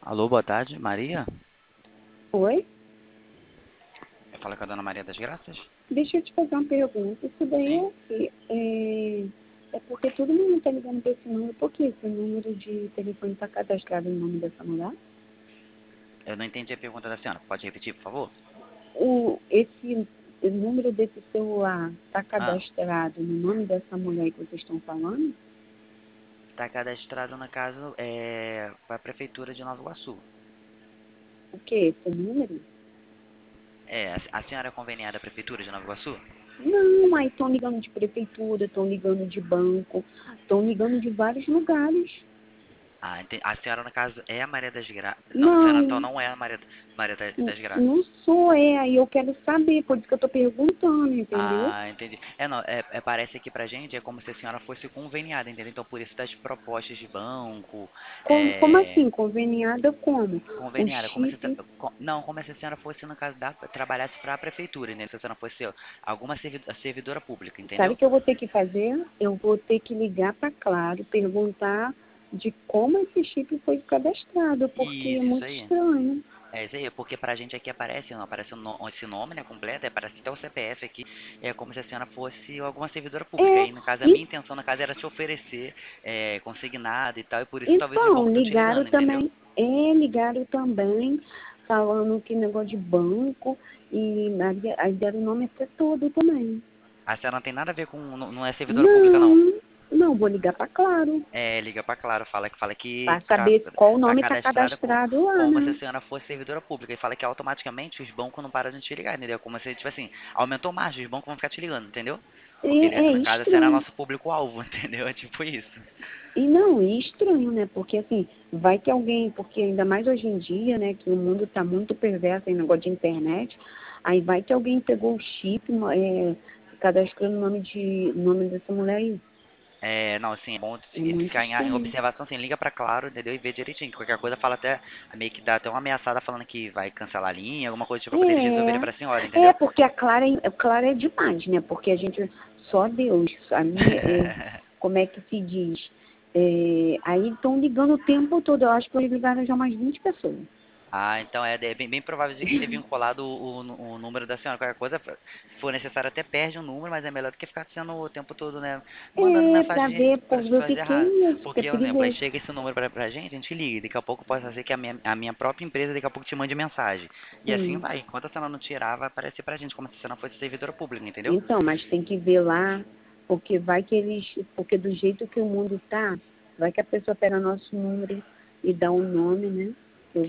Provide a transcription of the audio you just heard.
Alô, boa tarde, Maria? Oi? Fala com a dona Maria das Graças? Deixa eu te fazer uma pergunta. Isso daí Sim. é, é porque todo mundo está ligando para esse número. Por que esse número de telefone está cadastrado no nome dessa mulher? Eu não entendi a pergunta da senhora. Pode repetir, por favor? Esse número desse celular está Ah, cadastrado no nome dessa mulher que vocês estão falando? está cadastrado na casa, para a Prefeitura de Nova Iguaçu. O que? Esse número? É, a senhora é conveniada à Prefeitura de Nova Iguaçu? Não, aí estão ligando de prefeitura, estão ligando de banco, estão ligando de vários lugares. Ah, a senhora, no caso, é a Maria das Graças. Não, a senhora então Não, não é a Maria das Graças. não sou, aí eu quero saber, por isso que eu estou perguntando, entendeu? Ah, entendi. Não, parece aqui pra gente é como se a senhora fosse conveniada, entendeu? Então, por isso das propostas de banco, Como assim? Conveniada como? O conveniada, chip. não, como se a senhora fosse, no caso, trabalhasse para a prefeitura, né? Se a senhora fosse alguma servidora pública, Sabe o entendeu? que eu vou ter que fazer? Eu vou ter que ligar para Claro, perguntar de como esse chip foi cadastrado, porque é Isso muito aí. estranho. É isso aí, porque pra gente aqui aparece, não, aparece esse nome, né, completo, aparece até o CPF aqui, é como se a senhora fosse alguma servidora pública. É, Aí, no caso, a e, minha intenção, no caso, era te oferecer consignado e tal, e por isso talvez os então, bancos estão te ligando, entendeu? ligaram também, falando que negócio de banco, e aí deram o nome até todo também. A senhora não tem nada a ver com, não é servidora pública, não. Não, não, vou ligar para Claro, É, liga pra Claro, fala que para saber qual tá nome está cadastrada cadastrado lá, como se a né? senhora fosse servidora pública. E fala que automaticamente os bancos não param de te ligar, entendeu? Como se, tipo assim, aumentou margem, os bancos vão ficar te ligando, entendeu? Porque, É no caso, a senhora é estranho. nosso público-alvo, entendeu? É tipo isso. E não, e estranho, né? Porque assim, vai que alguém, porque ainda mais hoje em dia, né, que o mundo está muito perverso em negócio de internet, aí vai que alguém pegou o chip, cadastrou o nome dessa mulher aí. É, não, assim, é bom É muito ficar em estranho. observação, assim, liga pra Claro, entendeu? E vê direitinho. Que qualquer coisa fala até, meio que dá até uma ameaçada falando que vai cancelar a linha, alguma coisa tipo, pra poder eles resolverem pra senhora, entendeu? Porque a Clara é demais, né? Porque a gente, só Deus, como é que se diz? Aí estão ligando o tempo todo, eu acho que eles ligaram já umas 20 pessoas. Ah, então é bem provável de ter vinculado o número da senhora. Qualquer coisa, se for necessário, até perde o número, mas é melhor do que ficar sendo o tempo todo, né? Mandando Pra mensagem ver, para por as ver o pessoas que que erradas. é isso, que é Porque, por exemplo, aí perigoso. chega esse número pra gente, a gente liga. E daqui a pouco pode ser que a minha própria empresa daqui a pouco te mande mensagem. E assim Sim. vai. Enquanto a senhora não tirar, vai aparecer pra gente como se a senhora fosse servidora pública, entendeu? Então, mas tem que ver lá, porque vai que porque do jeito que o mundo tá, vai que a pessoa pega nosso número e dá um nome, né?